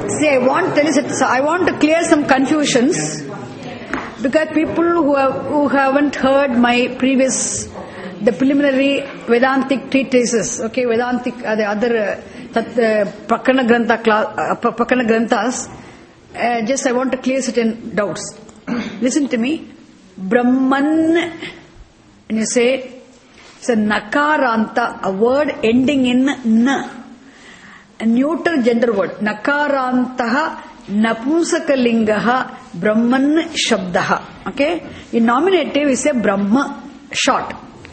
See, I want to clear some confusions because people who haven't heard my previous, the preliminary Vedantic treatises, okay, Vedantic, the other Prakana Granthas, just I want to clear certain doubts. Listen to me. Brahman, when you say, it's a Nakaranta, a word ending in N. A neuter gender word. Nakarantaha Napumsakalingaha Brahman Shabdaha. Okay? In nominative we say Brahma, short.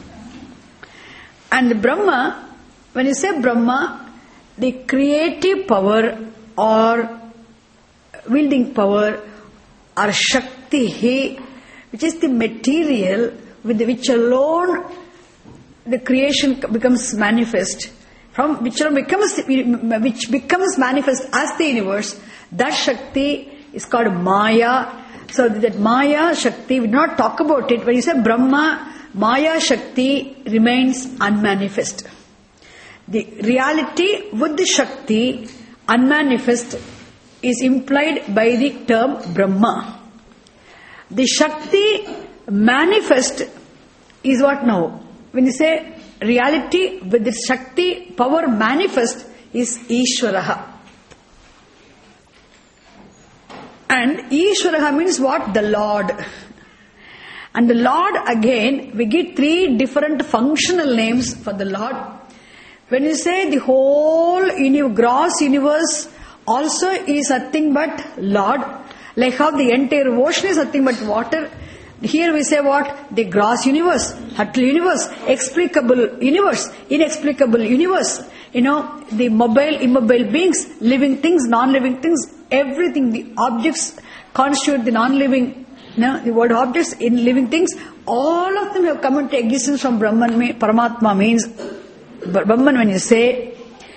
And Brahma, when you say Brahma, the creative power or wielding power or Shakti, which is the material with which alone the creation becomes manifest. From which becomes manifest as the universe, that Shakti is called Maya. So that Maya Shakti, we do not talk about it. When you say Brahma, Maya Shakti remains unmanifest. The reality with the Shakti, unmanifest, is implied by the term Brahma. The Shakti manifest is what now? When you say reality with its Shakti, power manifest is Ishvaraha. And Ishvaraha means what? The Lord. And the Lord, again, we give 3 different functional names for the Lord. When you say the whole gross universe also is nothing but Lord, like how the entire ocean is nothing but water, here we say what? The gross universe, subtle universe, explicable universe, inexplicable universe. The mobile, immobile beings, living things, non-living things, everything, the objects constitute the non-living, the word objects in living things, all of them have come into existence from Brahman. Paramatma means, Brahman when you say,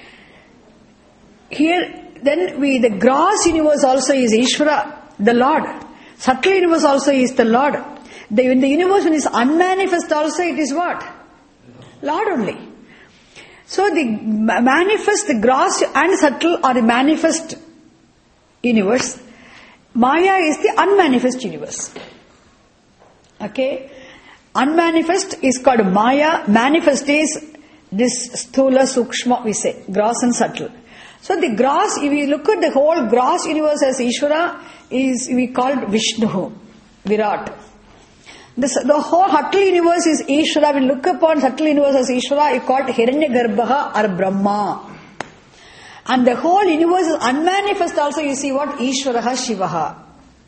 here, then the gross universe also is Ishvara, the Lord. Subtle universe also is the Lord. When the universe when is unmanifest also it is what? Lord only. So the manifest, the gross and subtle are the manifest universe. Maya is the unmanifest universe. Okay? Unmanifest is called Maya. Manifest is this Sthula, Sukshma we say. Gross and subtle. So the gross, if we look at the whole gross universe as Ishvara, is we called Vishnu, Virat. The whole subtle universe is Ishvara. When you look upon subtle universe as Ishvara, you call it Hiranyagarbha or Brahma. And the whole universe is unmanifest also, you see what? Ishvaraha, Shivaha.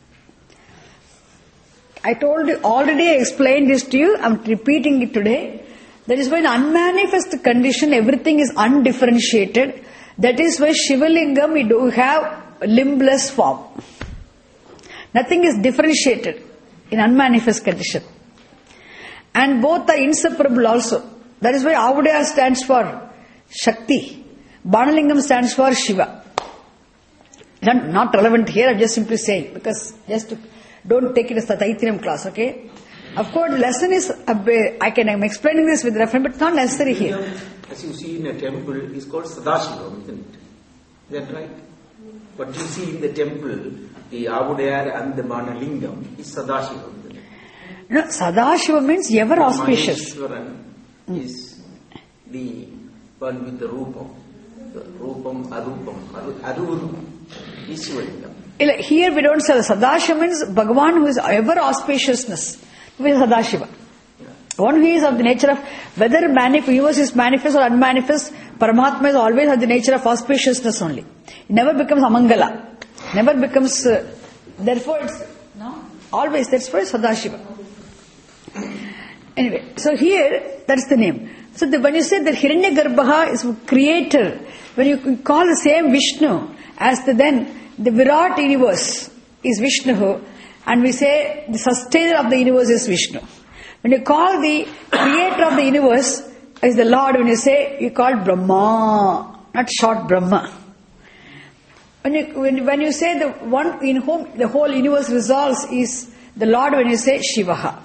I told you, already I explained this to you, I am repeating it today. That is why in unmanifest condition, everything is undifferentiated. That is why Shivalingam, we do have limbless form. Nothing is differentiated in unmanifest condition. And both are inseparable also. That is why Avudaya stands for Shakti. Banalingam stands for Shiva. Not relevant here, I am just simply saying, because don't take it as the Taittiriam class, okay? Of course, the lesson is, I'm explaining this with reference, but it's not necessary here. As you see in a temple, is called Sadashiva, isn't it? Is that right? What you see in the temple, the Avudaya and the Manalingam, is Sadashiva, isn't it? No, Sadashiva means ever auspicious. Maheshwaran is the one with the Rupam. The Rupam, Arupam, Arurupam, Ishwarlingam. Here we don't say Sadashiva means Bhagavan who is ever auspiciousness. With Sadashiva. Yeah. One who is of the nature of, whether universe is manifest or unmanifest, Paramatma is always of the nature of auspiciousness only. It never becomes Amangala. Never becomes, therefore it's, no, always, that's why Sadashiva. Anyway, so here, that's the name. So when you say that Hiranyagarbha is creator, when you call the same Vishnu as the Virat universe is Vishnu, and we say the sustainer of the universe is Vishnu. When you call the creator of the universe as the Lord, when you say, you call Brahma, not short Brahma. When you say the one in whom the whole universe resolves is the Lord, when you say Shivaha.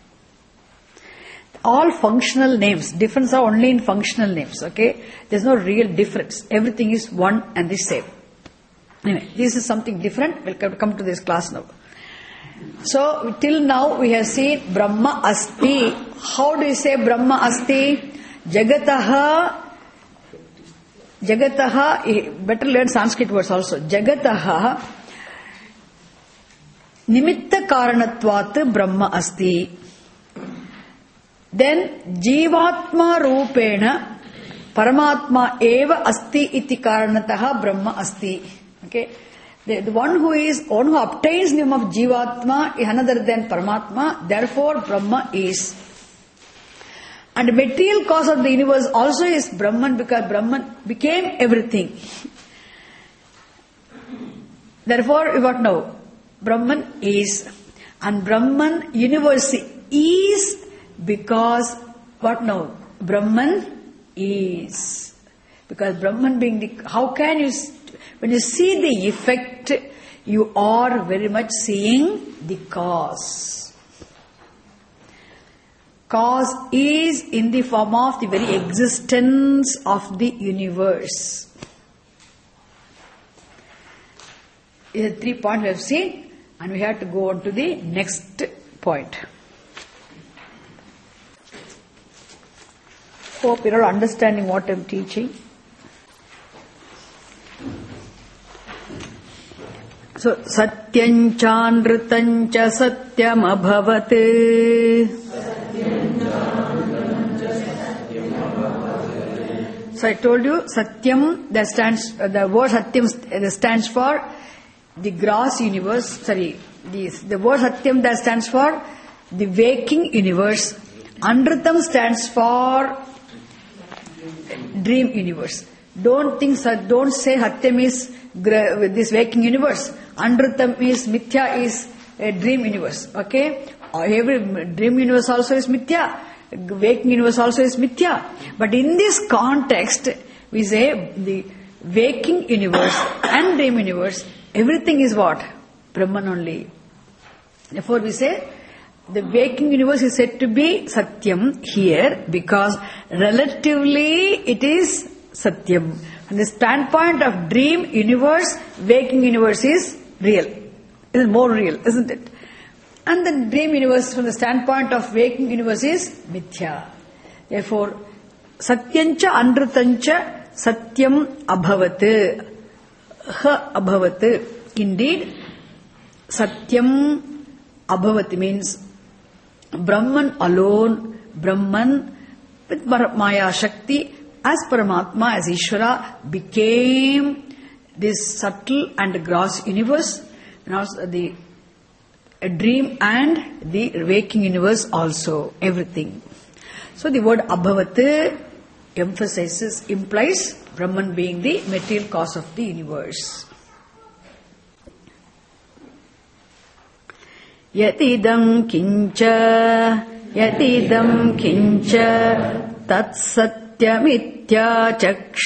All functional names. Difference are only in functional names, okay? There's no real difference. Everything is one and the same. Anyway, this is something different. We'll come to this class now. So, till now we have seen Brahma Asti. How do you say Brahma Asti? Jagataha, better learn Sanskrit words also. Jagataha Nimitta Karanatvat Brahma Asti. Then Jivatma Rupena Paramatma Eva Asti Iti Karanataha Brahma Asti. Okay. The one who obtains the name of Jivatma is another than Paramatma, therefore Brahma is. And the material cause of the universe also is Brahman, because Brahman became everything. Therefore, what now? Brahman is. And Brahman universe is because what now? Brahman is. Because Brahman being the... How can you... When you see the effect, you are very much seeing the cause. Cause is in the form of the very existence of the universe. These are 3 points we have seen, and we have to go on to the next point. Hope you are understanding what I am teaching. So, Satyancha Satyam Abhavat. So I told you Satyam, the word Satyam stands for the gross universe. The word Satyam that stands for the waking universe. Anritam stands for dream universe. Don't say Satyam is this waking universe. Anritam is Mithya is a dream universe. Okay? Every dream universe also is Mithya. Waking universe also is Mithya. But in this context, we say the waking universe and dream universe, everything is what? Brahman only. Therefore we say the waking universe is said to be Satyam here because relatively it is Satyam. From the standpoint of dream universe, waking universe is real. It is more real, isn't it? And the dream universe from the standpoint of waking universe is Mithya. Therefore, Satyancha Anritancha Satyam Abhavat. Ha Abhavat. Indeed, Satyam Abhavat means Brahman alone, Brahman with Maya Shakti as Paramatma, as Ishvara, became this subtle and gross universe, and also the dream and the waking universe also, everything. So the word Abhavat implies Brahman being the material cause of the universe. Yatidam kincha tat satyamitya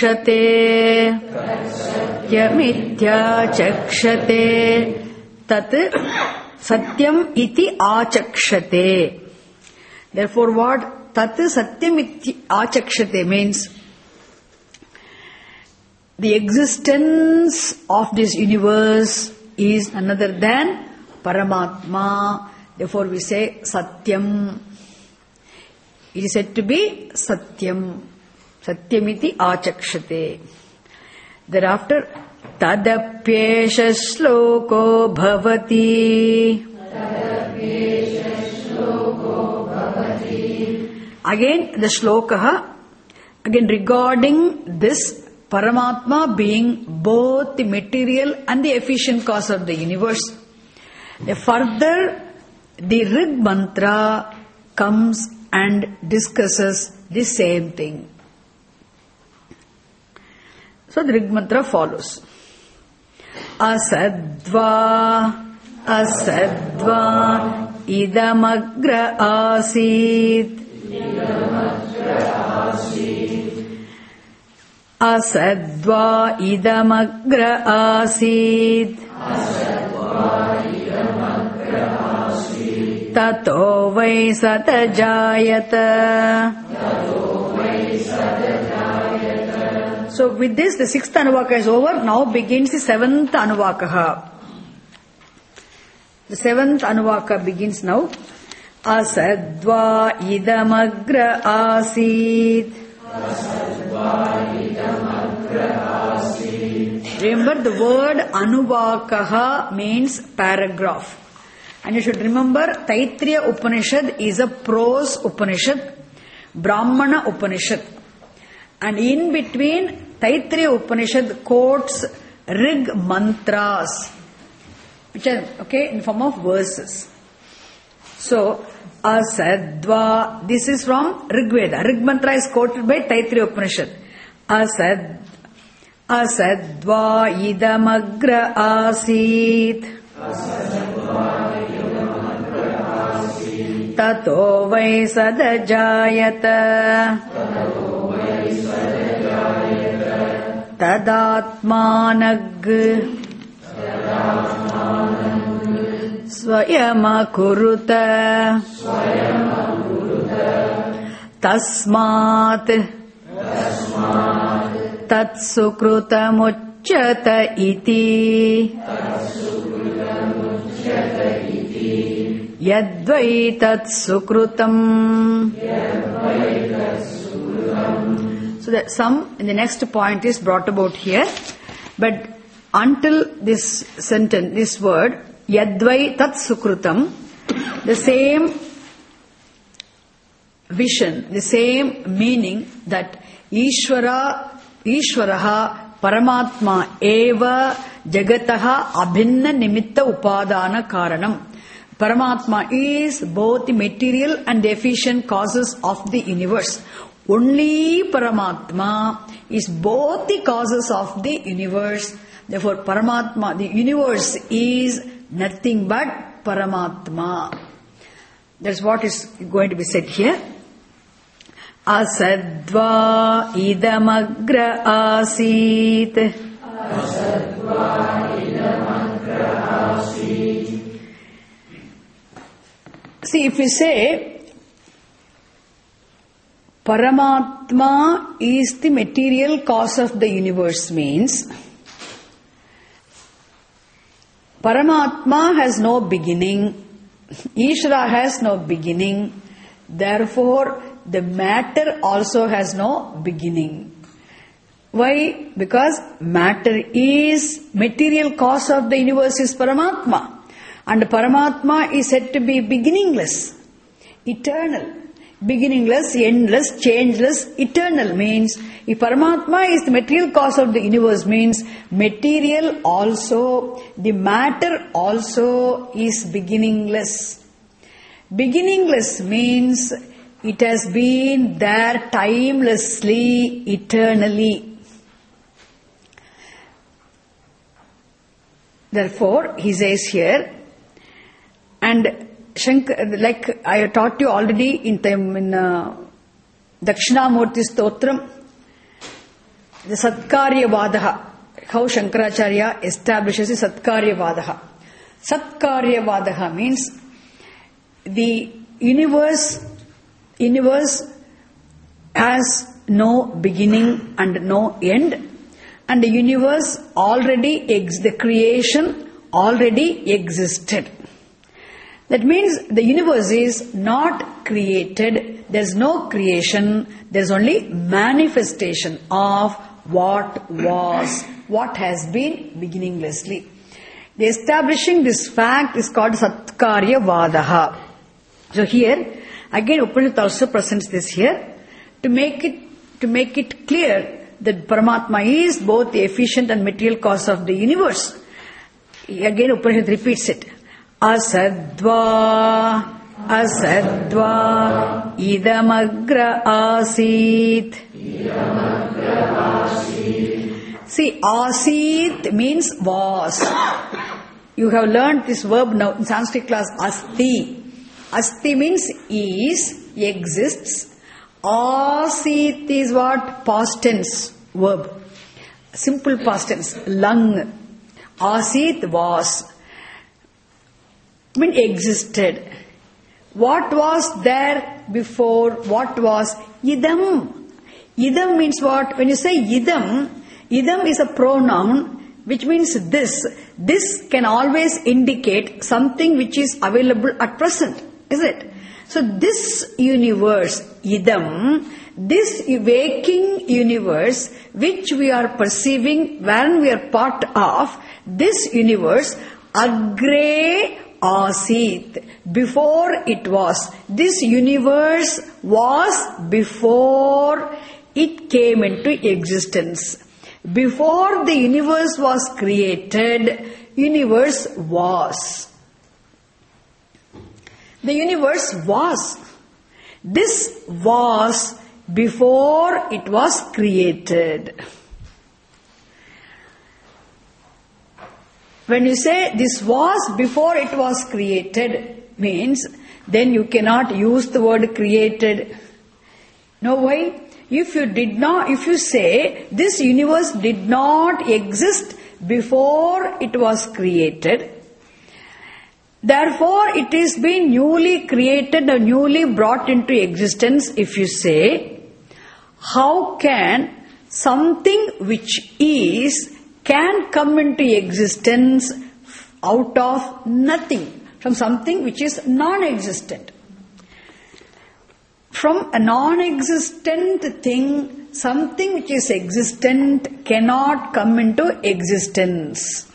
chakshate tat satyam iti achakshate. Therefore what tat satyam iti achakshate means the existence of this universe is another than Paramatma. Therefore we say Satyam. It is said to be Satyam. Satyamiti achakshate. Thereafter, Tadapyesha sloko bhavati. Again the shloka, again regarding this Paramatma being both the material and the efficient cause of the universe. Further, the Rig mantra comes and discusses the same thing. So the Rig mantra follows. Asadva idamagra asit. Asadva idamagra asit. Tato vai satajayata. So with this, the 6th Anuvaka is over. Now begins the 7th Anuvaka. The 7th Anuvaka begins now. Asadva idamagra asid. Remember, the word Anuvakaha means paragraph. And you should remember, Taittiriya Upanishad is a prose Upanishad, Brahmana Upanishad. And in between, Taittiriya Upanishad quotes Rig mantras, which are in form of verses. So, Asadva, this is from Rig Veda. Rig mantra is quoted by Taittiriya Upanishad. Asadva idamagra asit. Tato vai sadajayata. Tadatmanag Swayamakuruta Tasmat Tatsukrutamujjata iti Yadvai tatsukrutam. So that some in the next point is brought about here. But until this sentence, this word, Yadvai tatsukrutam, the same vision, the same meaning that Ishvaraha Paramatma eva jagataha abhinna nimitta upadana karanam. Paramatma is both the material and the efficient causes of the universe. Only Paramatma is both the causes of the universe. Therefore, Paramatma, the universe is nothing but Paramatma. That's what is going to be said here. Asadva idamagra asit. See, if we say Paramatma is the material cause of the universe, means Paramatma has no beginning, Ishvara has no beginning, therefore the matter also has no beginning. Why? Because matter is material cause of the universe is Paramatma. And Paramatma is said to be beginningless, eternal. Beginningless, endless, changeless, eternal means, if Paramatma is the material cause of the universe, means material also, the matter also is beginningless. Beginningless means it has been there timelessly, eternally. Therefore, he says here, and like I taught you already in Dakshinamurti Stotram, the Satkarya Vadaha, how Shankaracharya establishes the Satkarya Vadaha. Satkarya Vadaha means the universe has no beginning and no end, and the universe already the creation already existed. That means the universe is not created, there's no creation, there's only manifestation of what was, what has been beginninglessly. The establishing this fact is called Satkarya Vadaha. So here, again Upanishad also presents this here to make it clear that Paramatma is both the efficient and material cause of the universe. Again Upanishad repeats it. Asadva idamagra asit. See, asit means was. You have learned this verb now in Sanskrit class, asti. Asti means is, exists. Asit is what? Past tense verb. Simple past tense. Lung. Asit was. Mean existed. What was there before? What was idam? Idam means what? When you say idam, idam is a pronoun which means this. This can always indicate something which is available at present, is it? So this universe, idam, this waking universe which we are perceiving when we are part of, this universe, agre asit, before it was. This universe was before it came into existence. Before the universe was created, universe was. The universe was. This was before it was created. When you say this was before it was created, means then you cannot use the word created. No, why? If you say this universe did not exist before it was created, therefore it is being newly created or newly brought into existence. If you say, how can something which is can come into existence out of nothing, from something which is non-existent? From a non-existent thing, something which is existent cannot come into existence.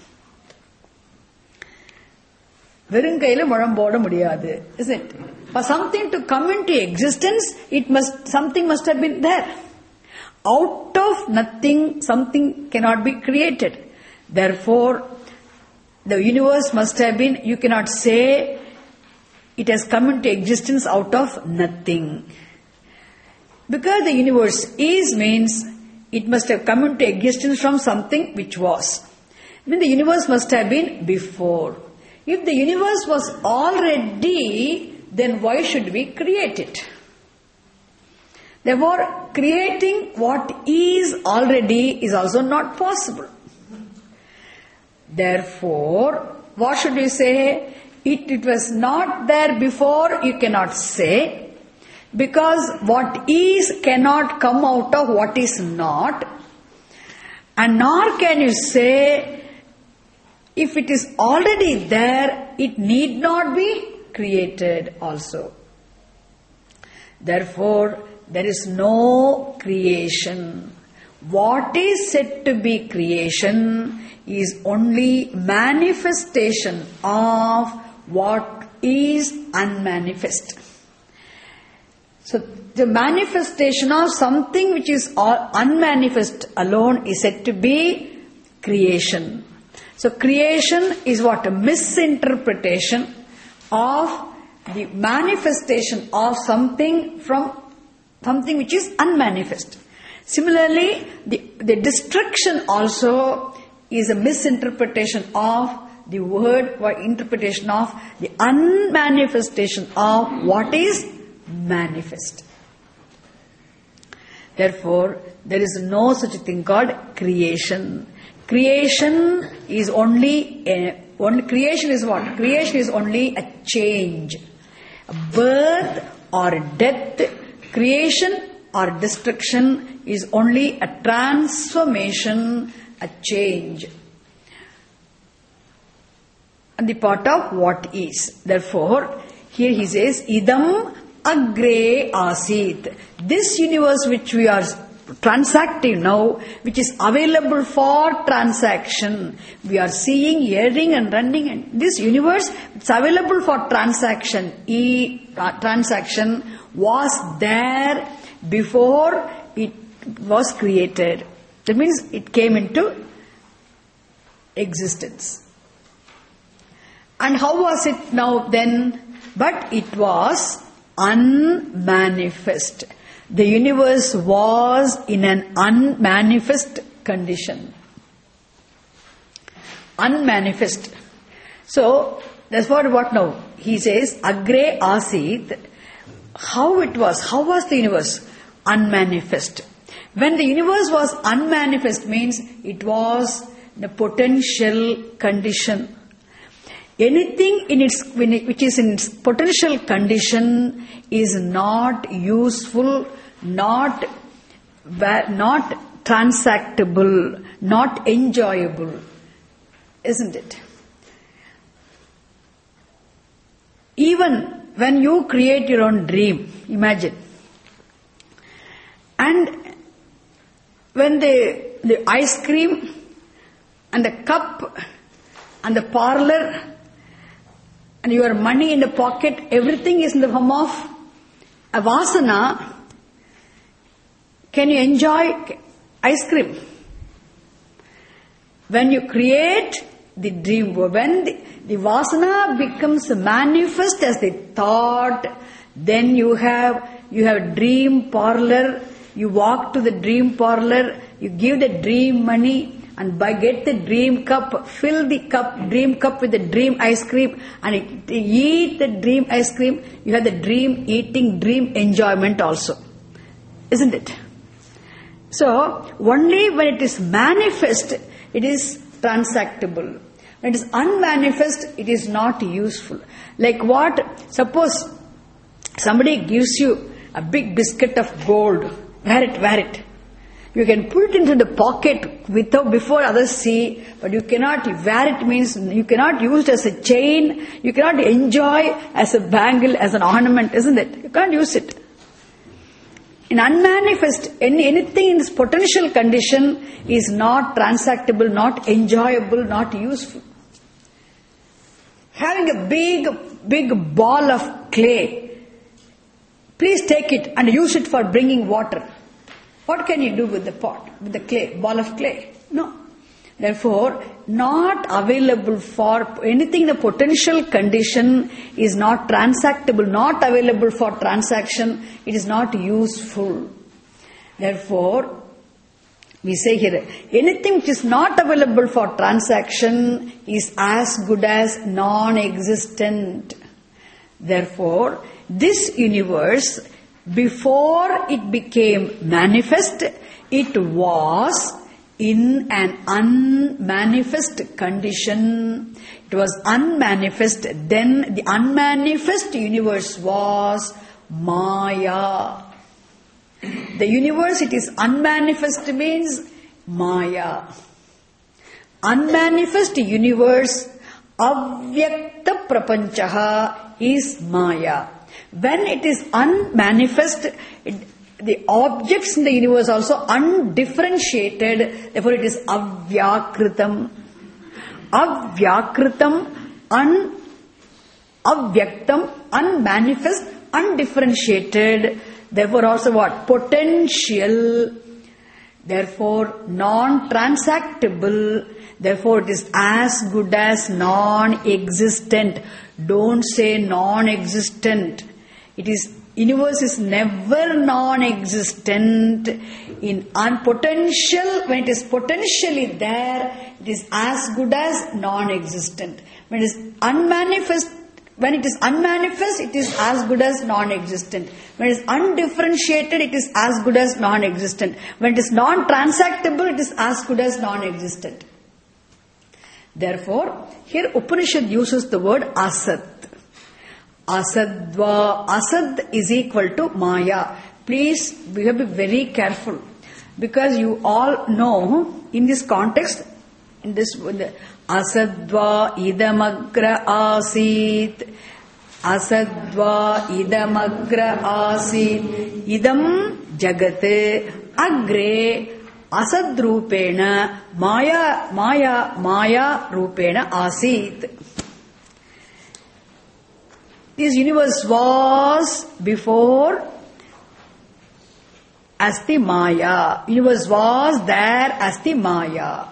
Verunkaila mulam poda mudiyadu, is it? For something to come into existence, something must have been there. Out of nothing, something cannot be created. Therefore, the universe must have been, you cannot say it has come into existence out of nothing. Because the universe is means it must have come into existence from something which was. I mean, the universe must have been before. If the universe was already, then why should we create it? Therefore, creating what is already is also not possible. Therefore, what should we say? It was not there before, you cannot say, because what is cannot come out of what is not, and nor can you say if it is already there, it need not be created also. Therefore, there is no creation. What is said to be creation is only manifestation of what is unmanifest. So the manifestation of something which is unmanifest alone is said to be creation. So creation is what? A misinterpretation of the manifestation of something from something which is unmanifest. Similarly, the destruction also is a misinterpretation of the word or interpretation of the unmanifestation of what is manifest. Therefore, there is no such thing called creation. Creation is only creation is what? Creation is only a change, a birth or a death. Creation or destruction is only a transformation, a change on the part of what is. Therefore, here he says, idam agre asit. This universe which we are transacting now, which is available for transaction. We are seeing, hearing and running, and this universe, it's available for transaction. Transaction was there before it was created. That means it came into existence. And how was it now then? But it was unmanifest. The universe was in an unmanifest condition. Unmanifest. So, that's what now? He says, agre asit. How it was? How was the universe? Unmanifest. When the universe was unmanifest means it was in a potential condition. Anything which is in its potential condition is not useful, not not transactable, not enjoyable, isn't it? Even when you create your own dream, imagine, and when the ice cream and the cup and the parlor and your money in the pocket, everything is in the form of a vasana, can you enjoy ice cream? When you create the dream world, when the vasana becomes manifest as the thought, then you have dream parlor, you walk to the dream parlor, you give the dream money, and get the dream cup, fill the dream cup with the dream ice cream, and eat the dream ice cream. You have the dream eating, dream enjoyment also, isn't it? So only when it is manifest, it is transactable. When it is unmanifest, it is not useful. Like what? Suppose somebody gives you a big biscuit of gold. Wear it. You can put it into the pocket before others see, but you cannot wear it, means you cannot use it as a chain, you cannot enjoy as a bangle, as an ornament, isn't it? You can't use it. In unmanifest, anything in this potential condition is not transactable, not enjoyable, not useful. Having a big ball of clay, please take it and use it for bringing water. What can you do with the pot, with the clay, ball of clay? No. Therefore, not available for anything in the potential condition is not transactable, not available for transaction, it is not useful. Therefore, we say here, anything which is not available for transaction is as good as non-existent. Therefore, this universe, before it became manifest, it was in an unmanifest condition. It was unmanifest. Then the unmanifest universe was Maya. The universe, it is unmanifest, means Maya. Unmanifest universe, avyakta prapanchaha, is Maya. When it is unmanifest, the objects in the universe also undifferentiated, therefore it is avyakritam. Avyakritam, avyaktam, unmanifest, undifferentiated, therefore also what? Potential, therefore non-transactable, therefore it is as good as non-existent. Don't say non-existent. It is, universe is never non-existent. In unpotential, when it is potentially there, it is as good as non-existent. When it is unmanifest, it is as good as non-existent. When it is undifferentiated, it is as good as non-existent. When it is non-transactable, it is as good as non-existent. Therefore, here Upanishad uses the word asat. Asadva. Asad is equal to Maya. Please, we have to be very careful, because you all know in this context, in this Asadva idamagra asit. Asadva idamagra asit. Idam jagate agre asadrupena maya rupena asit. This universe was before as the Maya. Universe was there as the Maya.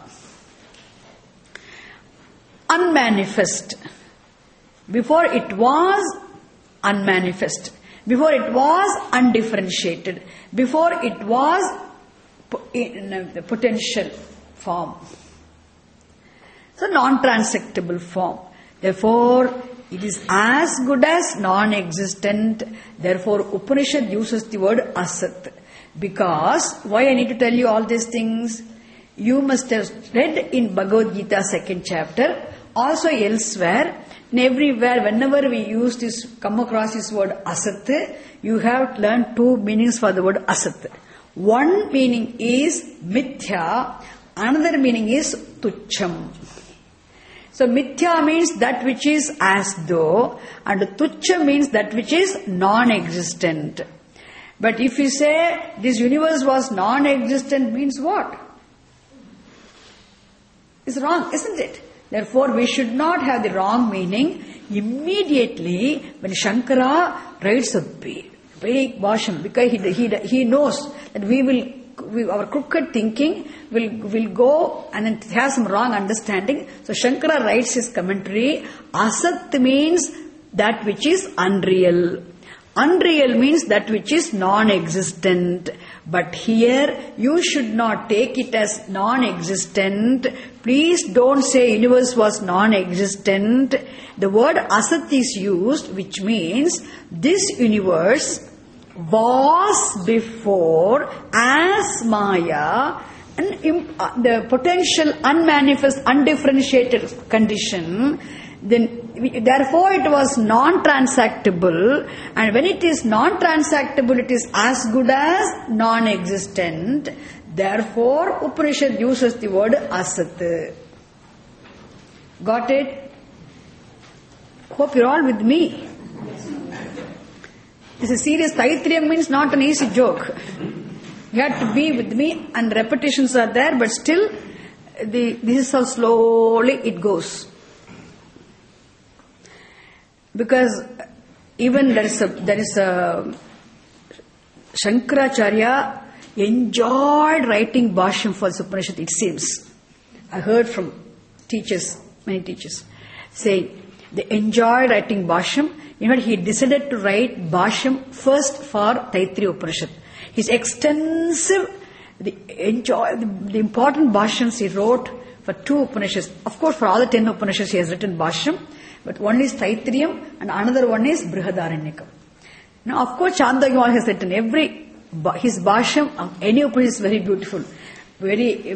Unmanifest. Before it was unmanifest. Before it was undifferentiated. Before it was in the potential form. So non-transactable form. Therefore, it is as good as non-existent. Therefore, Upanishad uses the word asat. Because, why I need to tell you all these things? You must have read in Bhagavad Gita 2nd chapter, also elsewhere, and everywhere, whenever we use this, come across this word asat, you have learned two meanings for the word asat. One meaning is mithya, another meaning is tucham. So mithya means that which is as though, and tucham means that which is non-existent. But if you say this universe was non-existent, means what? It's wrong, isn't it? Therefore, we should not have the wrong meaning. Immediately, when Shankara writes a big bhashyam, because he knows that our crooked thinking will go and it has some wrong understanding. So Shankara writes his commentary. Asat means that which is unreal. Unreal means that which is non-existent. But here, you should not take it as non-existent. Please don't say universe was non-existent. The word asat is used, which means this universe was before as Maya, and the potential unmanifest, undifferentiated condition. Therefore, it was non-transactable, and when it is non-transactable, it is as good as non-existent. Therefore, Upanishad uses the word asat. Got it? Hope you're all with me. This is serious. Taittiriya means not an easy joke. You have to be with me, and repetitions are there, but still, this is how slowly it goes. Because even there is a Shankaracharya enjoyed writing bhashyam for the Upanishad, it seems. I heard from many teachers, saying they enjoyed writing bhashyam. In fact, he decided to write bhashyam first for Taittiriya Upanishad. His extensive, the important bhashyams he wrote for 2 Upanishads. Of course, for all the 10 Upanishads he has written bhashyam. But one is Taittiriya and another one is Brihadaranyakam. Now, of course, Chandogya has written his bhashyam of any Upanishad is very beautiful, very,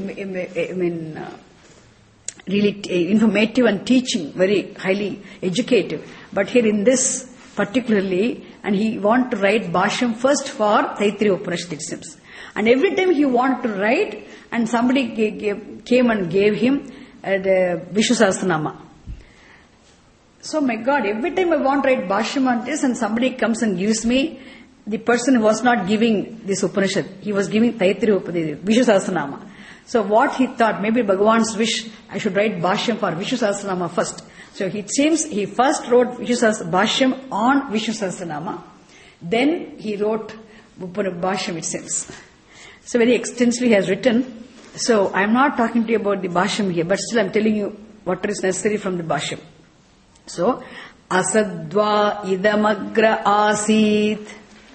really informative and teaching, very highly educative. But here in this particularly, and he wanted to write bhashyam first for Taittiriya Upanishad, it seems. And every time he wanted to write, and somebody came and gave him the Vishnu Sahasranama. So, my God, every time I want to write bhashyam on this and somebody comes and gives me, the person was not giving this Upanishad. He was giving Taittiriya Upanishad, Vishnu Sahasranama. So what he thought, maybe Bhagavan's wish, I should write bhashyam for Vishnu Sahasranama first. So it seems he first wrote bhashyam on Vishnu Sahasranama. Then he wrote bhashyam, it seems. So very extensively he has written. So I am not talking to you about the bhashyam here, but still I am telling you what is necessary from the bhashyam. So, asadva idamagra asit.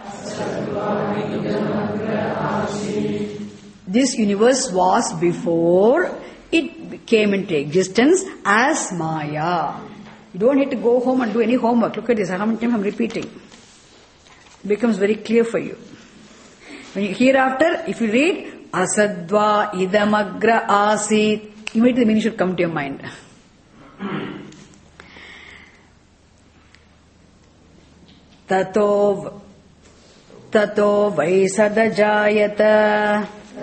This universe was before it came into existence as Maya. You don't need to go home and do any homework. Look at this, how many times I'm repeating. It becomes very clear for you. When you hereafter, if you read asadva idamagra asit, immediately the meaning should come to your mind. Tato vai sadajayata.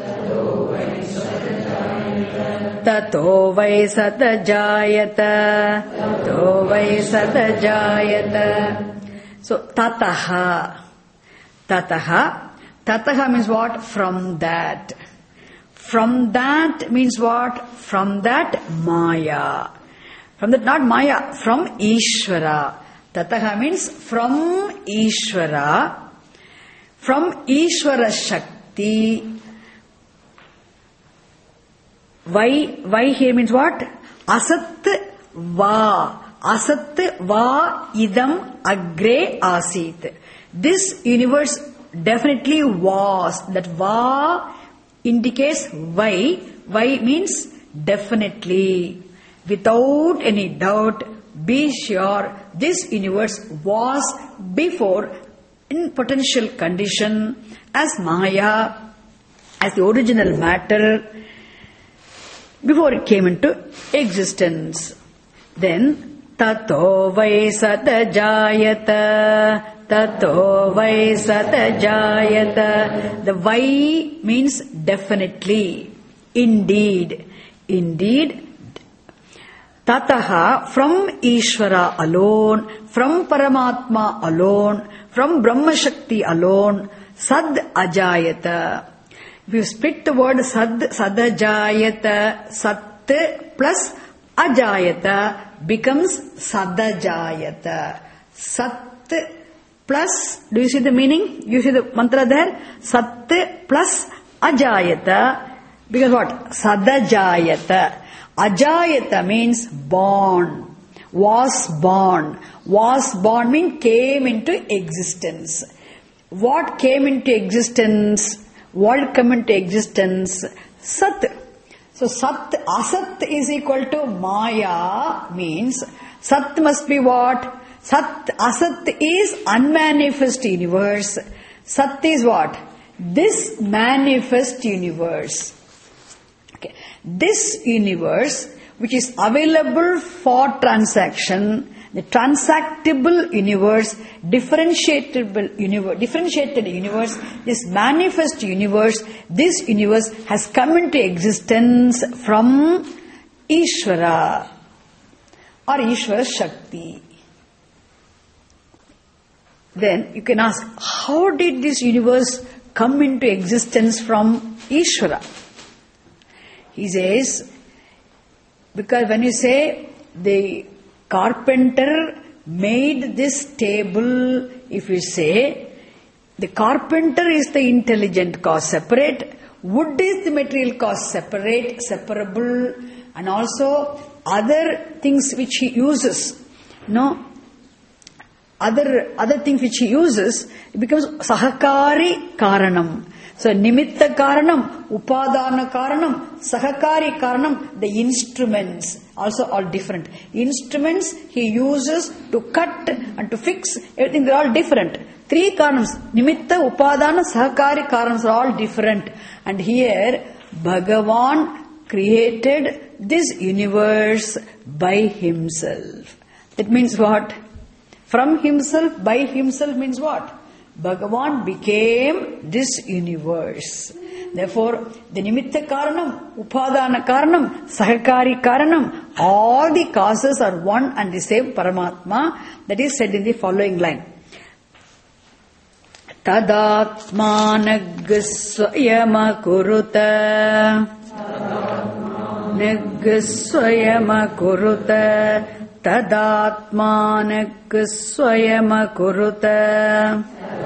Tato vai sadajayata. Tato vai sadajayata. So, tataha. Tataha means what? From that. From that means what? From that Maya. From that, not Maya, from Ishvara. Tataha means from Ishvara. From Ishvara Shakti. Why here means what? Asat va. Asat va idam agre asit. This universe definitely was. That va indicates why. Why means definitely. Without any doubt, be sure this universe was before in potential condition as Maya, as the original matter, before it came into existence. Then, tato vai sadajayata. Tato vai satajayata. The vai means definitely, indeed, indeed. Tataha, from Ishvara alone, from Paramatma alone, from Brahma Shakti alone, sad ajayata. If you split the word sadajayata, sat plus ajayata becomes sadajayata. Sat plus, do you see the meaning? You see the mantra there? Sat plus ajayata becomes what? Sadajayata. Ajayata means born, was born. Was born means came into existence. What came into existence? What came into existence? Sat. So Sat, Asat is equal to Maya means Sat must be what? Sat, Asat is unmanifest universe. Sat is what? This manifest universe. Okay. This universe which is available for transaction, the transactable universe, differentiated universe, this manifest universe, this universe has come into existence from Ishvara or Ishvara Shakti. Then you can ask, how did this universe come into existence from Ishvara? He says, because when you say the carpenter made this table, if you say the carpenter is the intelligent cause, separate, wood is the material cause, separate, separable, and also other things which he uses, other things which he uses, it becomes sahakari karanam. So nimitta karanam, upadana karanam, sahakari karanam, the instruments also all different. Instruments he uses to cut and to fix, everything they are all different. Three karanams, nimitta, upadana, sahakari karanams are all different. And here Bhagavan created this universe by himself. That means what? From himself, by himself means what? Bhagavan became this universe. Therefore, the nimitta karanam, upadana karanam, sahakari karanam, all the causes are one and the same Paramatma. That is said in the following line. Tadatmanaggasvayama kuruta. Naggasvayama kuruta. Tadatmanaggasvayama kuruta.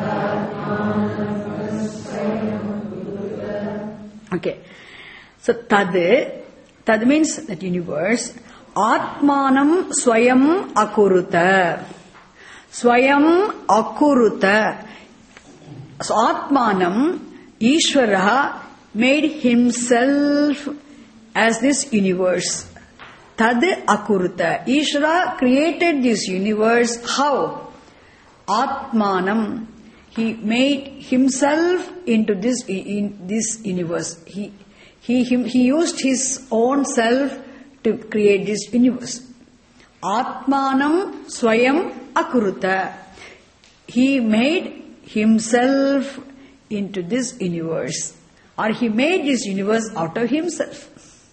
Okay. So tad means that universe. Atmanam swayam akuruta. Swayam akuruta. So Atmanam, Ishvara made himself as this universe. Tad akuruta. Ishvara created this universe. How? Atmanam. He made himself into this universe. He used his own self to create this universe. Atmanam swayam akuruta. He made himself into this universe, or he made this universe out of himself.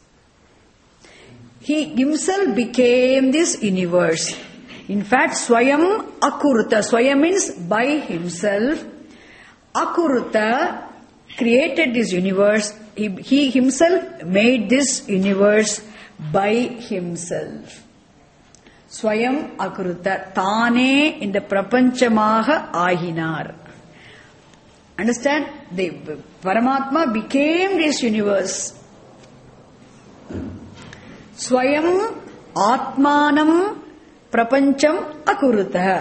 He himself became this universe. In fact, swayam akuruta. Swayam means by himself. Akuruta created this universe. He himself made this universe by himself. Swayam akuruta. Tane in the prapanchamaha ahinar. Understand? The Paramatma became this universe. Swayam atmanam prapancham akuruta.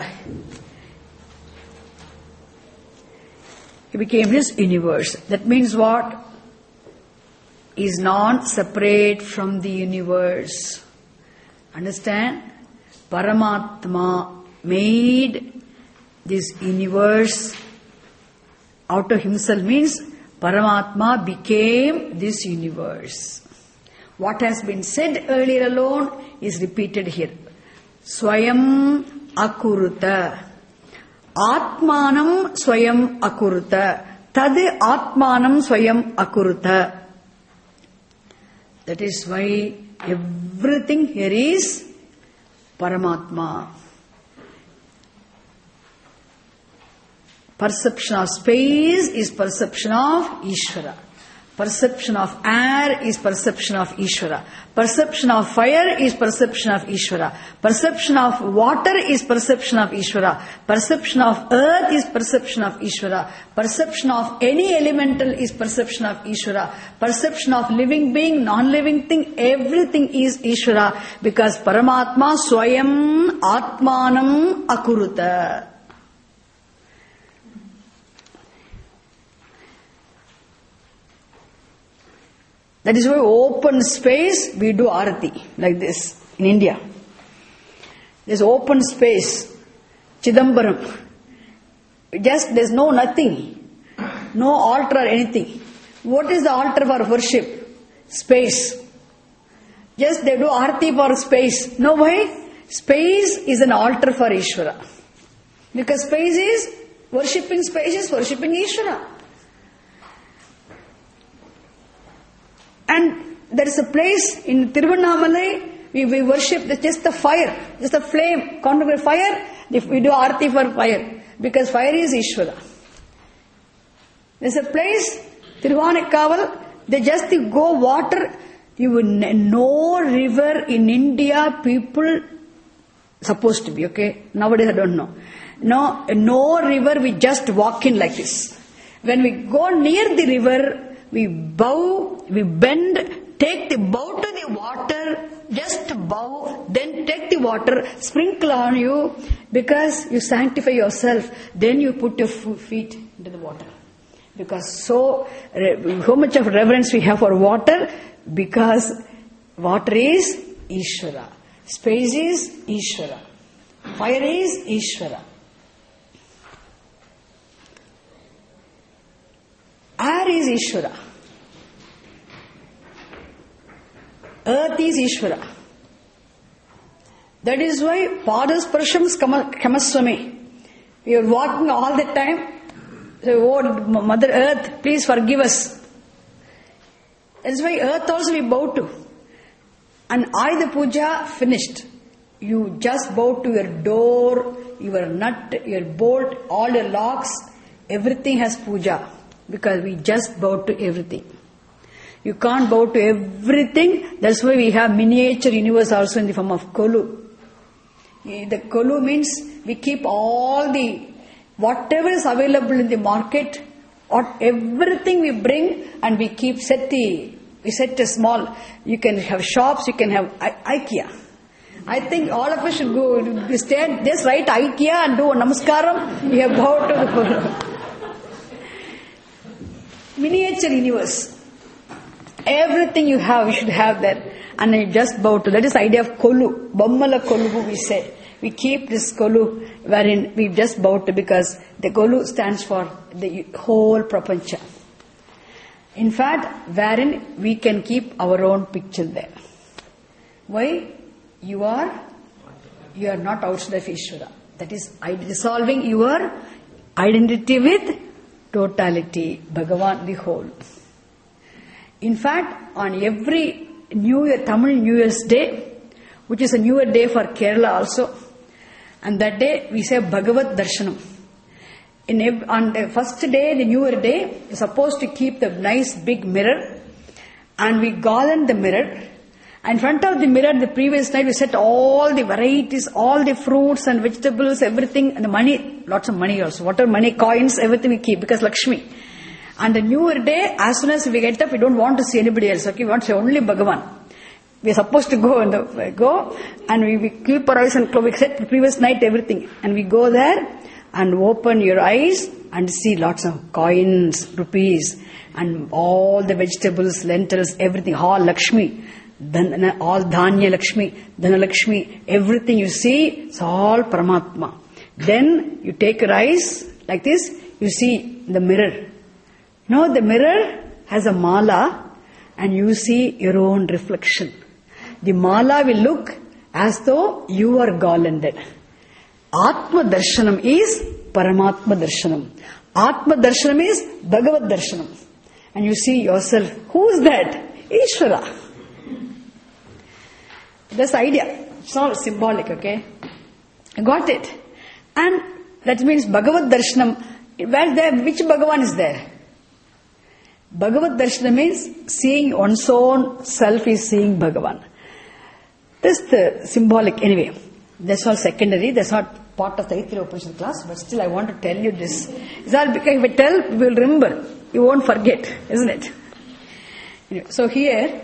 He became this universe. That means what? He is not separate from the universe. Understand? Paramatma made this universe out of himself, means Paramatma became this universe. What has been said earlier alone is repeated here. Swayam akuruta. Atmanam Swayam Akuruta. Tad Atmanam Swayam Akuruta. That is why everything here is Paramatma. Perception of space is perception of Ishvara. Perception of air is perception of Ishvara. Perception of fire is perception of Ishvara. Perception of water is perception of Ishvara. Perception of earth is perception of Ishvara. Perception of any elemental is perception of Ishvara. Perception of living being, non-living thing, everything is Ishvara. Because Paramatma Swayam Atmanam Akuruta. That is why open space we do arati like this in India. There's open space, Chidambaram. Just there's no nothing, no altar or anything. What is the altar for worship? Space. Just they do arati for space. No way. Space is an altar for Ishvara. Because space is worshipping Ishvara. And there is a place in Tiruvannamalai, we worship just the fire, just the flame, contemplate fire, we do arati for fire, because fire is Ishvara. There is a place, Tiruvanekkaval, they just go water, no river in India people supposed to be, okay? Nowadays I don't know. No river, we just walk in like this. When we go near the river, we bow, we bend, take the bow to the water, just bow, then take the water, sprinkle on you, because you sanctify yourself, then you put your feet into the water. Because so much of reverence we have for water, because water is Ishvara, space is Ishvara, fire is Ishvara. Air is Ishvara. Earth is Ishvara. That is why Padasparsham Kamaswami. We are walking all the time. Say, oh Mother Earth, please forgive us. That is why earth also we bow to. And Ayudha Puja finished. You just bow to your door, your nut, your bolt, all your locks, everything has puja. Because we just bow to everything. You can't bow to everything. That's why we have miniature universe also in the form of Kolu. The Kolu means we keep all the, whatever is available in the market, or everything we bring and we keep we set a small, you can have shops, you can have IKEA. I think all of us should go, stand, just write IKEA and do a namaskaram, we have bowed to the Kolu. Miniature universe. Everything you have, you should have that. And you just bow to. That is the idea of Kolu. Bammala Kolu, we say. We keep this Kolu wherein we just bow to, because the Kolu stands for the whole prapancha. In fact, wherein we can keep our own picture there. Why? You are not outside of Ishvara. That is dissolving your identity with totality, Bhagavan, the whole. In fact, on every New Year, Tamil New Year's Day, which is a New Year day for Kerala also, and that day we say Bhagavat Darshanam. On the first day, the New Year day, you're supposed to keep the nice big mirror, and we garland the mirror. In front of the mirror, the previous night, we set all the varieties, all the fruits and vegetables, everything, and the money, lots of money also. Whatever money, coins, everything we keep, because Lakshmi. And the New Year day, as soon as we get up, we don't want to see anybody else, okay? We want to see only Bhagavan. We are supposed to go and we keep our eyes and close. We set the previous night everything. And we go there and open your eyes and see lots of coins, rupees, and all the vegetables, lentils, everything, all Lakshmi. All Dhanya Lakshmi, Dhana Lakshmi, everything you see, it's all Paramatma. Then you take your eyes like this, you see the mirror. The mirror has a mala and you see your own reflection. The mala will look as though you are garlanded. Atma Darshanam is Paramatma Darshanam. Atma Darshanam is Bhagavad Darshanam. And you see yourself. Who is that? Ishvara. That's the idea. It's all symbolic, okay? Got it? And that means Bhagavad Darshanam. Where there? Which Bhagavan is there? Bhagavad Darshanam means seeing one's own self is seeing Bhagavan. That's the symbolic. Anyway, that's all secondary. That's not part of the Taittiriya Upanishad class. But still I want to tell you this. It's all because if I tell, you will remember. You won't forget. Isn't it? Anyway, so here,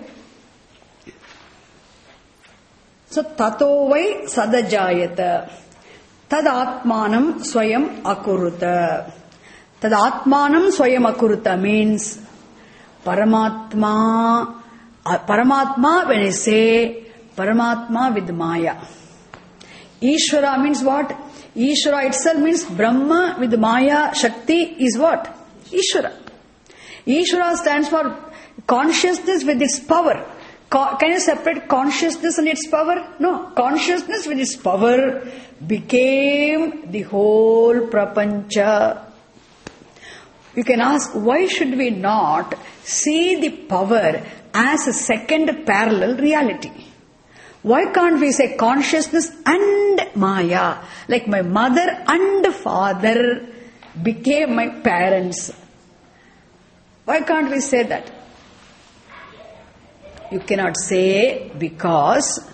so tato vai sadajayata tad atmanam swayam akuruta. Tad atmanam swayam akuruta means Paramatma, when I say Paramatma with Maya. Ishvara means what? Ishvara itself means Brahma with Maya. Shakti is what? Ishvara. Ishvara stands for consciousness with its power. Can you separate consciousness and its power? No. Consciousness with its power became the whole prapancha. You can ask, why should we not see the power as a second parallel reality? Why can't we say consciousness and Maya? Like my mother and father became my parents. Why can't we say that? You cannot say because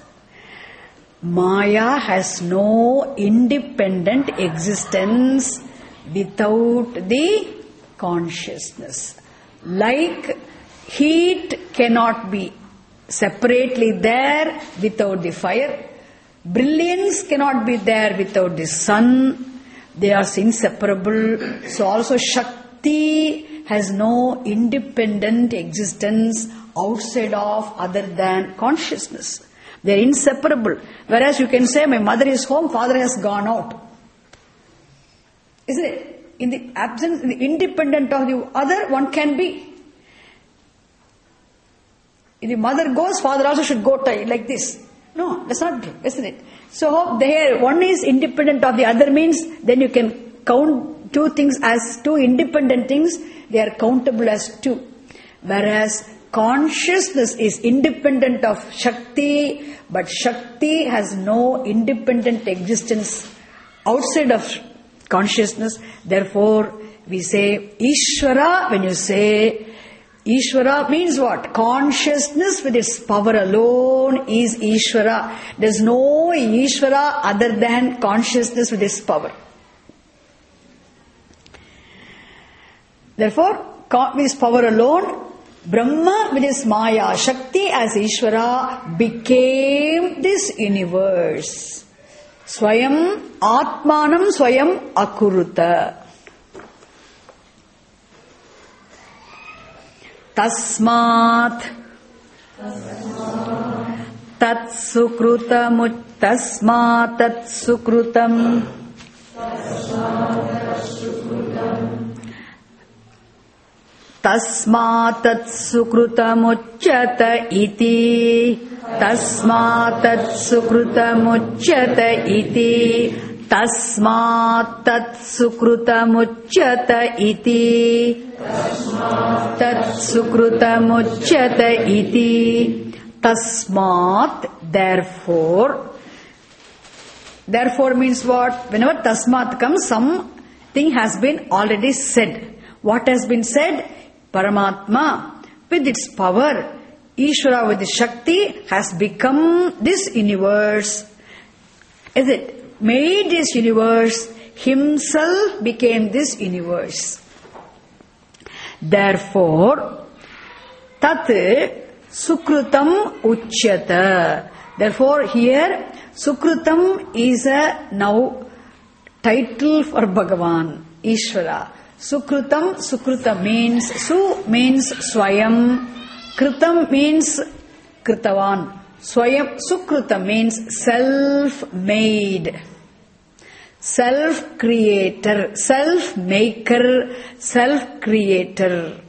Maya has no independent existence without the consciousness. Like heat cannot be separately there without the fire. Brilliance cannot be there without the sun. They are inseparable. So also Shakti has no independent existence outside of other than consciousness. They are inseparable. Whereas you can say my mother is home, father has gone out. Isn't it? In the absence, in the independent of the other, one can be. If the mother goes, father also should go like this. No, that's not true, isn't it? So there, one is independent of the other means, then you can count two things as two independent things, they are countable as two. Whereas consciousness is independent of Shakti, but Shakti has no independent existence outside of consciousness. Therefore, we say Ishvara. When you say Ishvara means what? Consciousness with its power alone is Ishvara. There is no Ishvara other than consciousness with its power. Therefore, with its power alone, Brahma with his Maya, Shakti as Ishvara became this universe. Swayam Atmanam Swayam Akuruta. Tasmat Tat Sukrutam Tasmat Tat Sukrutam Tasmat Tat Sukrutam Uchyata iti Tasmat Tat Sukrutam Uchyata iti Tasmat Tat Sukrutam Uchyata iti Tat Sukrutam Uchyata iti Tasmat, therefore means what? Whenever Tasmat comes, something has been already said. What has been said? Paramatma with its power, Ishvara with its Shakti has become this universe. Is it? Made this universe, himself became this universe. Therefore, Tat Sukrutam Uchyata. Therefore, here Sukrutam is a now title for Bhagavan, Ishvara. Sukrutam means, Su means Swayam, Kritam means Kritavan. Swayam, Sukrutam means self-made, self-creator, self-maker, self-creator.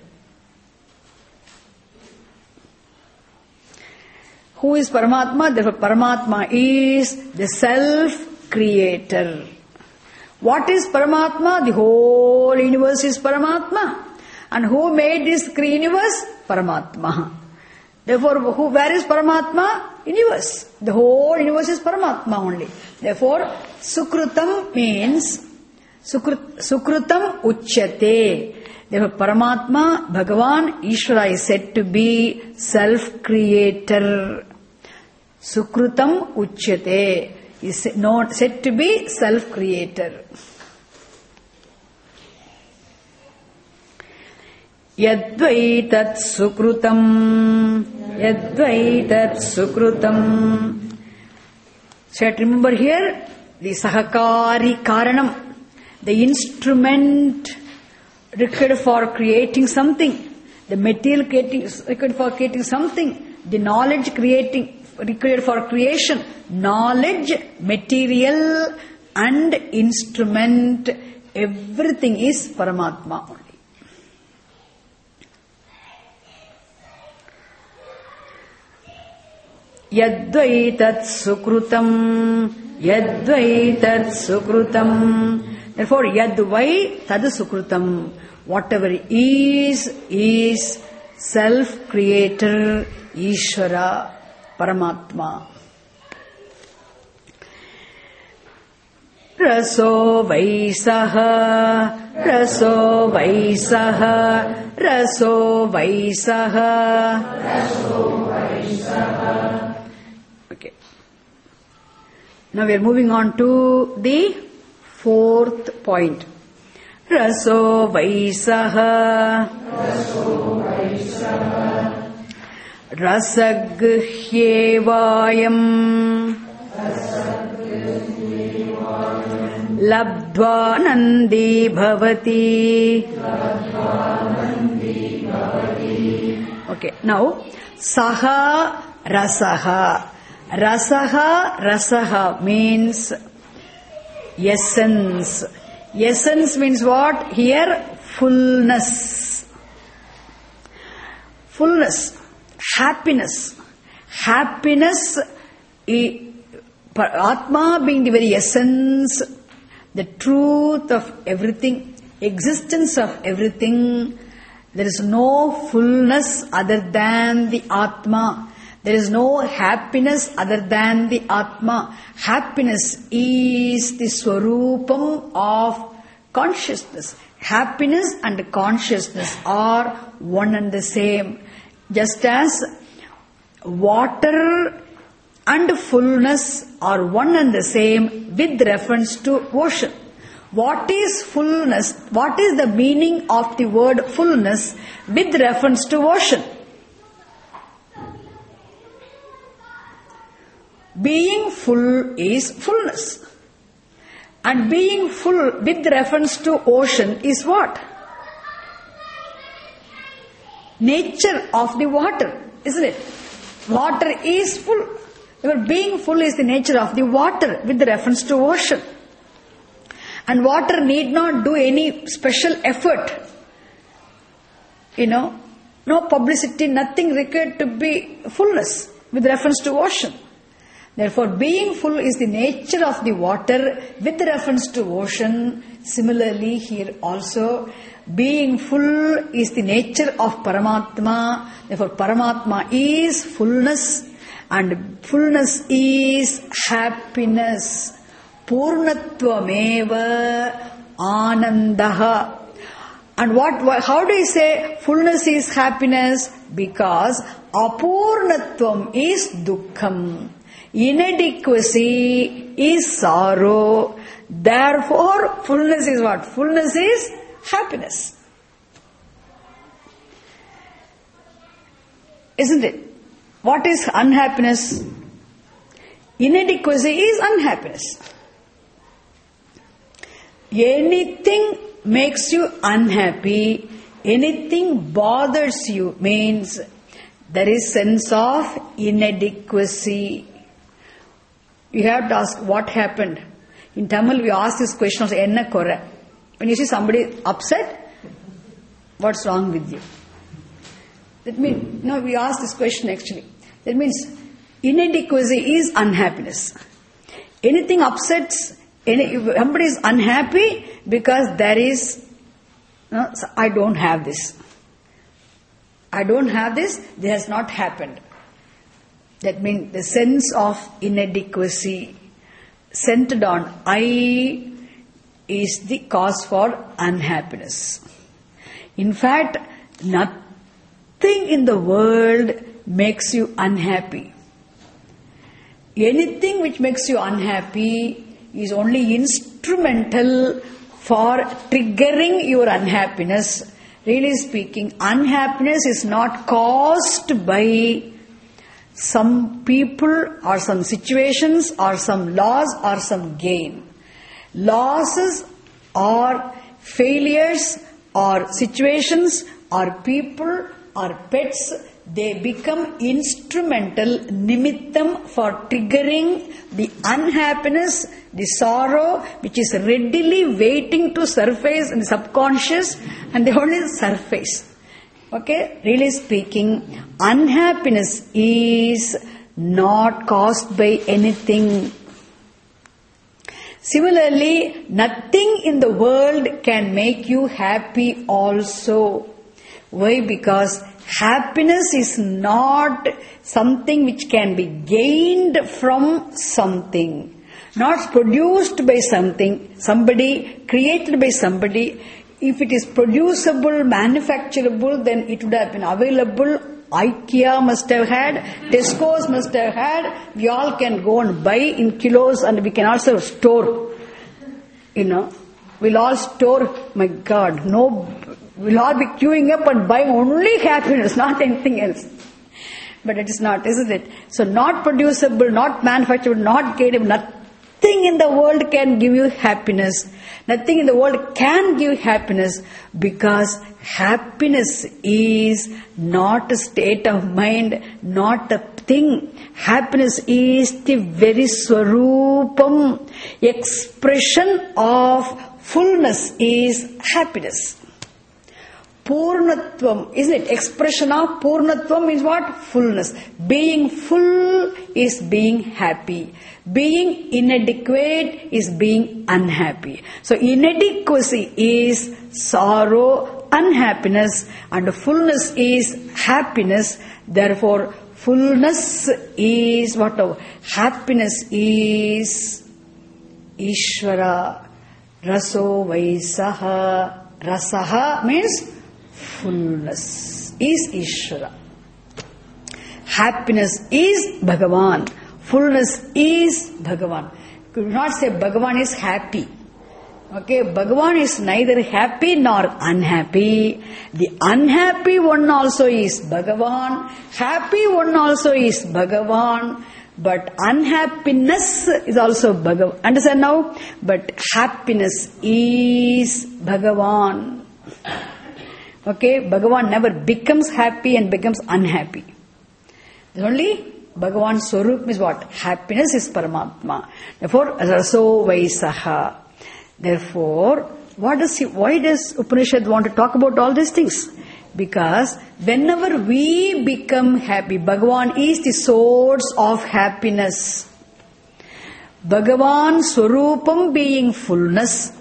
Who is Paramatma? Therefore, Paramatma is the self-creator. What is Paramatma? The whole universe is Paramatma. And who made this universe? Paramatma. Therefore, where is Paramatma? Universe. The whole universe is Paramatma only. Therefore, Sukrutam means Sukrutam Uchyate. Therefore, Paramatma, Bhagavan, Ishvara is said to be self-creator. Sukrutam Uchyate is said to be self-creator. Yadvai tat sukrutam. Yadvai tat sukrutam. So you have to remember here the Sahakari Karanam, the instrument required for creating something, the material required for creating something, the knowledge required for creation, knowledge, material and instrument, everything is Paramatma only. Yadvai tat sukrutam, yadvai tat sukrutam. Therefore, yadvai tad sukrutam. Whatever is self-creator, Ishvara, Paramatma. Raso vaisaha, raso vaisaha, raso vaisaha, raso vaisaha. Okay. Now we are moving on to the fourth point. Raso vaisaha, raso vaisaha, rasagyevayam, labdva nandi bhavati. Okay, now saha rasaha. Rasaha means essence. Essence means what? Here, fullness. Fullness. Happiness. Happiness, Atma being the very essence, the truth of everything, existence of everything. There is no fullness other than the Atma. There is no happiness other than the Atma. Happiness is the Swarupam of consciousness. Happiness and consciousness are one and the same. Just as water and fullness are one and the same with reference to ocean. What is fullness? What is the meaning of the word fullness with reference to ocean? Being full is fullness. And being full with reference to ocean is what? Nature of the water, isn't it? Water is full. Being full is the nature of the water with reference to ocean. And water need not do any special effort. No publicity, nothing required to be fullness with reference to ocean. Therefore, being full is the nature of the water with reference to ocean. Similarly, here also, being full is the nature of Paramatma. Therefore, Paramatma is fullness and fullness is happiness. Purnatvameva anandaha. And how do you say fullness is happiness? Because apurnatvam is dukkham. Inadequacy is sorrow. Therefore, fullness is what? Fullness is happiness. Isn't it? What is unhappiness? Inadequacy is unhappiness. Anything makes you unhappy, anything bothers you means there is sense of inadequacy. You have to ask what happened. In Tamil we ask this question also, enna kora. When you see somebody upset, what's wrong with you? That means, we ask this question actually. That means inadequacy is unhappiness. Anything upsets, If somebody is unhappy because there is, no, I don't have this. I don't have this, this has not happened. That means the sense of inadequacy centered on I is the cause for unhappiness. In fact, nothing in the world makes you unhappy. Anything which makes you unhappy is only instrumental for triggering your unhappiness. Really speaking, unhappiness is not caused by some people or some situations or some loss or some gain. Losses or failures or situations or people or pets, they become instrumental nimittam for triggering the unhappiness, the sorrow which is readily waiting to surface in the subconscious, and they only surface. Okay, really speaking, unhappiness is not caused by anything. Similarly, nothing in the world can make you happy also. Why? Because happiness is not something which can be gained from something, not produced by something, somebody, created by somebody. If it is producible, manufacturable, then it would have been available. IKEA must have had, Tesco's must have had. We all can go and buy in kilos, and we can also store. We'll all store. My God, no, we'll all be queuing up and buying only happiness, not anything else. But it is not, isn't it? So not producible, not manufacturable, not gainable, nothing in the world can give you happiness. Nothing in the world can give happiness, because happiness is not a state of mind, not a thing. Happiness is the very swarupam. Expression of fullness is happiness. Purnatvam, isn't it? Expression of Purnatvam is what? Fullness. Being full is being happy. Being inadequate is being unhappy. So inadequacy is sorrow, unhappiness, and fullness is happiness. Therefore, fullness is what? Happiness is Ishvara. Raso Vaisaha. Rasaha means fullness is Ishvara. Happiness is Bhagavan. Fullness is Bhagavan. You could not say Bhagavan is happy. Okay, Bhagavan is neither happy nor unhappy. The unhappy one also is Bhagavan. Happy one also is Bhagavan. But unhappiness is also Bhagavan. Understand now? But happiness is Bhagavan. Okay, Bhagavan never becomes happy and becomes unhappy. Only Bhagavan's Swarup is what? Happiness is Paramatma. Therefore, Raso Vaisaha. Therefore, why does Upanishad want to talk about all these things? Because whenever we become happy, Bhagavan is the source of happiness. Bhagavan Swarupam being fullness,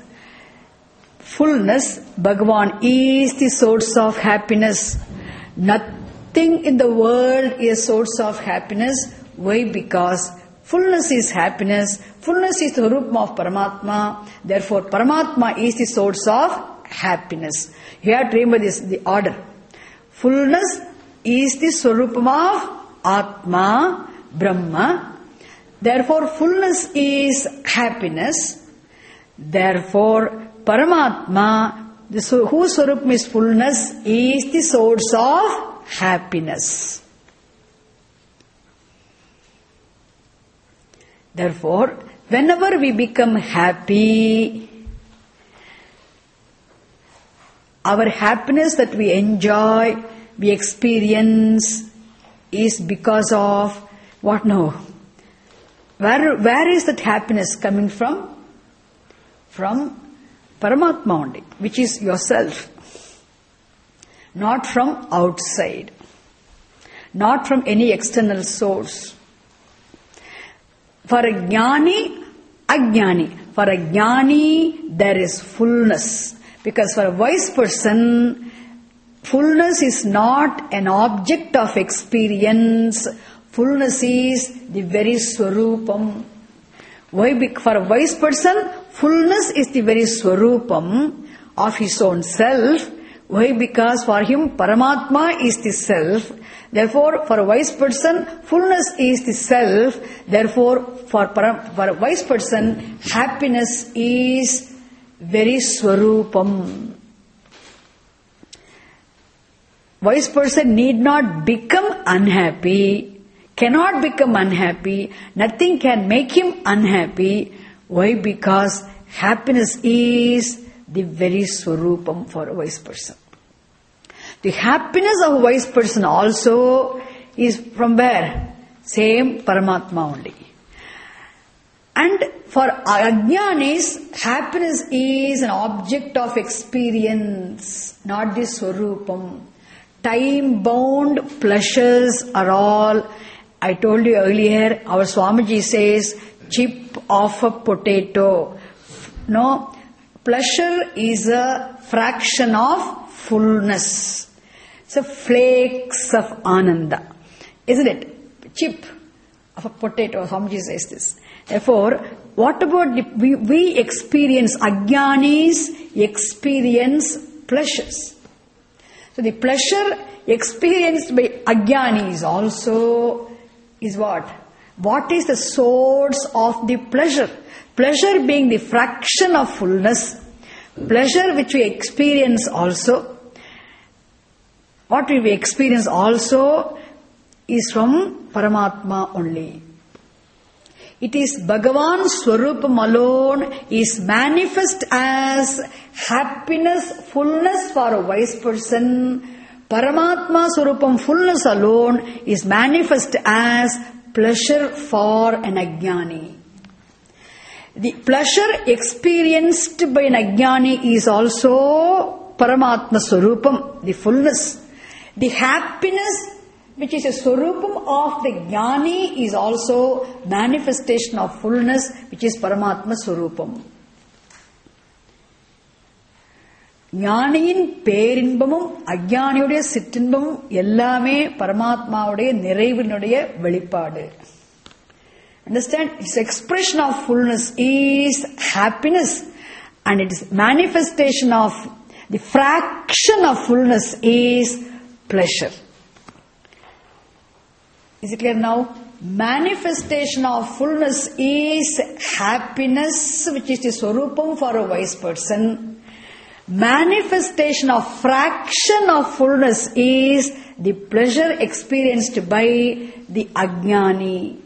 Bhagavan is the source of happiness. Nothing in the world is a source of happiness. Why? Because fullness is happiness. Fullness is the Swarup of Paramatma. Therefore, Paramatma is the source of happiness. You have to remember this, the order. Fullness is the Swarupam of Atma, Brahma. Therefore, fullness is happiness. Therefore, Paramatma, whose Swarupam is fullness, is the source of happiness. Therefore, whenever we become happy, our happiness that we enjoy, we experience, is because of what now? Where is that happiness coming from? From Paramatma only, which is yourself. Not from outside. Not from any external source. For a jnani, ajnani. For a jnani, there is fullness. Because for a wise person, fullness is not an object of experience. Fullness is the very swarupam. Why? For a wise person, fullness is the very swarupam of his own self. Why? Because for him, Paramatma is the self. Therefore, for a wise person, fullness is the self. Therefore, for a wise person, happiness is very swarupam. Wise person need not become unhappy, cannot become unhappy, nothing can make him unhappy. Why? Because happiness is the very swarupam for a wise person. The happiness of a wise person also is from where? Same Paramatma only. And for ajnanis, happiness is an object of experience, not the swarupam. Time-bound pleasures are all. I told you earlier, our Swamiji says, chip of a potato. No, pleasure is a fraction of fullness. So flakes of ananda. Isn't it? Chip of a potato, Swamiji says this. Therefore, what about we experience, ajnanis experience pleasures. So the pleasure experienced by ajnanis also is what? What is the source of the pleasure? Pleasure being the fraction of fullness. Pleasure which we experience also. What we experience also is from Paramatma only. It is Bhagavan Swarupam alone is manifest as happiness, fullness for a wise person. Paramatma Swarupam fullness alone is manifest as pleasure for an ajnani. The pleasure experienced by an ajnani is also Paramatma Swarupam, the fullness. The happiness which is a swarupam of the jnani is also manifestation of fullness, which is Paramatma Swarupam. ஞானியின் பேரின்பமும் அஞ்ஞானியுடைய சிற்றின்பமும் எல்லாமே பரமாத்மாவுடைய நிறைவினுடைய வெளிப்பாடு. Understand? Its expression of fullness is happiness, and its manifestation of the fraction of fullness is pleasure. Is it clear now? Manifestation of fullness is happiness, which is the swarupam for a wise person. Manifestation of fraction of fullness is the pleasure experienced by the ajnani.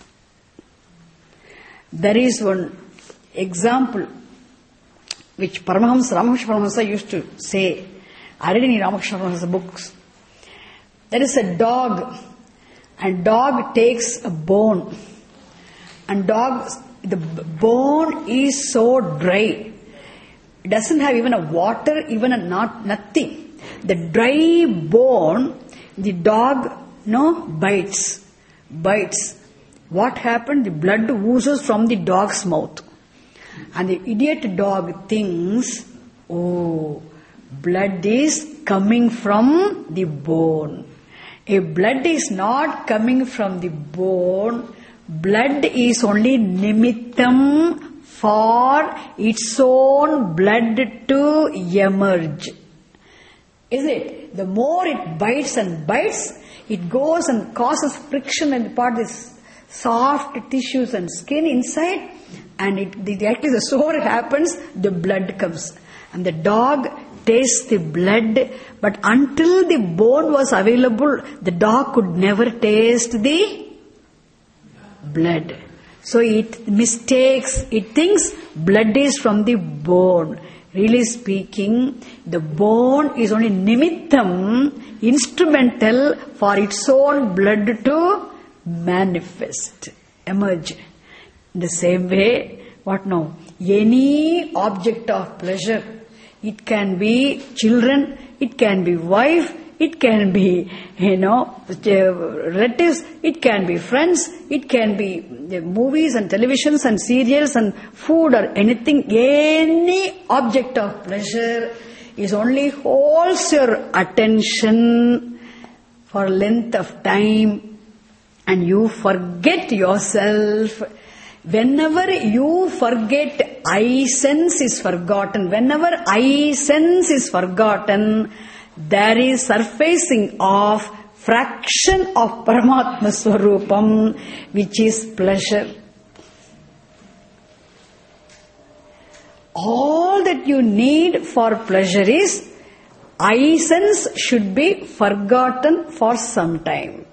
There is one example which Ramakrishna Paramahamsa used to say. I read in Ramakrishna Paramahamsa books. There is a dog, and dog takes a bone, and the bone is so dry. It doesn't have even a water, even a nothing. The dry bone, the dog bites. What happened? The blood oozes from the dog's mouth. And the idiot dog thinks, oh, blood is coming from the bone. If blood is not coming from the bone, blood is only nimittam for its own blood to emerge. Is it? The more it bites and bites, it goes and causes friction and part this soft tissues and skin inside, and exactly the sore happens, the blood comes. And the dog tastes the blood, but until the bone was available, the dog could never taste the blood. So it thinks blood is from the bone. Really speaking, the bone is only nimittam, instrumental for its own blood to manifest, emerge. In the same way, what now? Any object of pleasure, it can be children, it can be wife, it can be, relatives, it can be friends, it can be movies and televisions and serials and food or anything. Any object of pleasure is only holds your attention for length of time and you forget yourself. Whenever you forget, I sense is forgotten. Whenever I sense is forgotten, there is surfacing of fraction of Paramatma Swarupam, which is pleasure. All that you need for pleasure is, I sense should be forgotten for some time.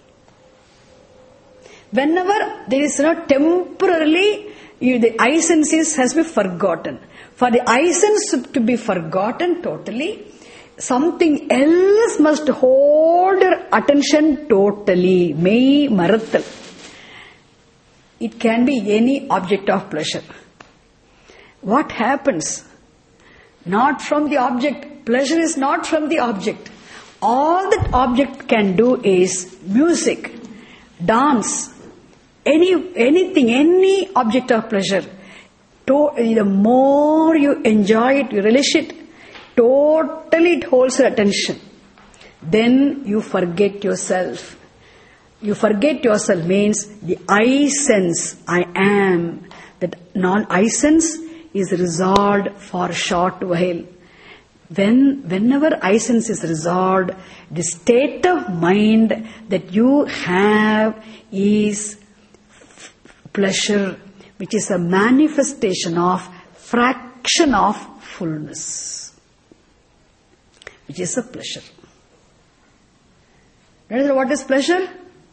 Whenever there is temporarily, the I sense has been forgotten. For the I sense to be forgotten totally, something else must hold your attention totally. Mei Marathal. It can be any object of pleasure. What happens? Not from the object. Pleasure is not from the object. All that object can do is music, dance, anything, any object of pleasure. The more you enjoy it, you relish it, totally it holds your attention. Then you forget yourself. You forget yourself means the I sense, I am. That non-I sense is resolved for a short while. Whenever I sense is resolved, the state of mind that you have is pleasure, which is a manifestation of fraction of fullness, which is a pleasure. What is pleasure?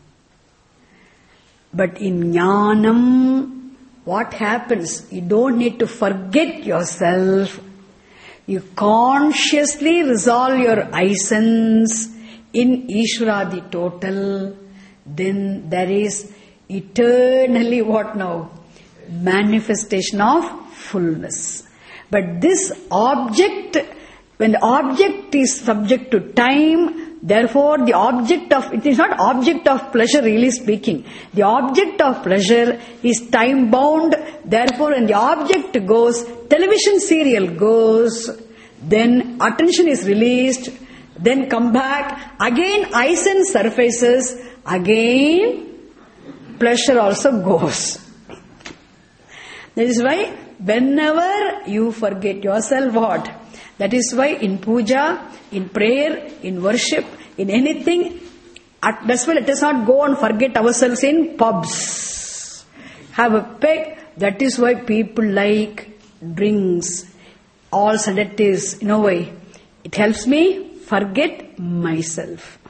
But in Jnanam, what happens? You don't need to forget yourself. You consciously resolve your I sense in Ishvara the total. Then there is eternally what now? Manifestation of fullness. But this object, when the object is subject to time, therefore the object of, it is not object of pleasure really speaking. The object of pleasure is time bound. Therefore when the object goes, television serial goes, then attention is released, then come back, again I sense surfaces, again pleasure also goes. That is why whenever you forget yourself, what? That is why in puja, in prayer, in worship, in anything, that's why let us not go and forget ourselves in pubs. Have a peg. That is why people like drinks, all sedatives, in a way. It helps me forget myself.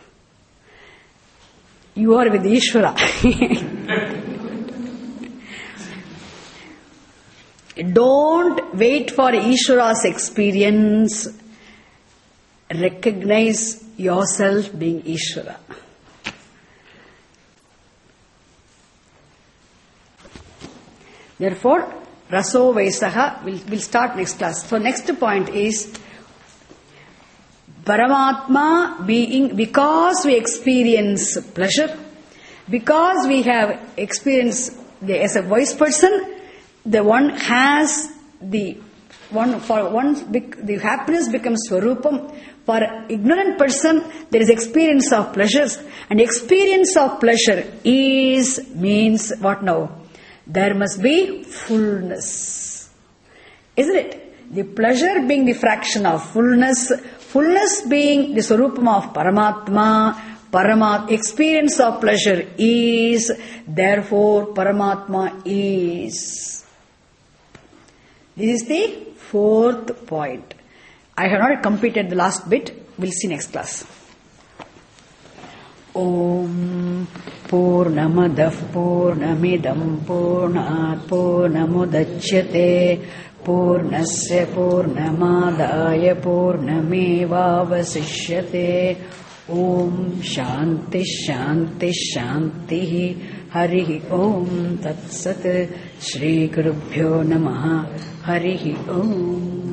You are with Ishvara. Don't wait for Ishvara's experience. Recognize yourself being Ishvara. Therefore, Raso Vaisaha, we'll start next class. So next point is Paramatma being, because we experience pleasure, because we have experienced as a wise person, the one has the happiness becomes Swarupam. For ignorant person, there is experience of pleasures, and experience of pleasure means what now? There must be fullness, isn't it? The pleasure being the fraction of fullness, fullness being the Swarupam of Paramatma, experience of pleasure is, therefore Paramatma is. This is the fourth point. I have not completed the last bit. We'll see next class. Om Purnamadah Purnamidam Purnat Purnamudachyate Purnasya Purnamadaya Purnamevavasishyate. Om Shanti Shanti Shanti Harihi Om Tat Sat Shri Gurubhyo Namaha Harihi Om.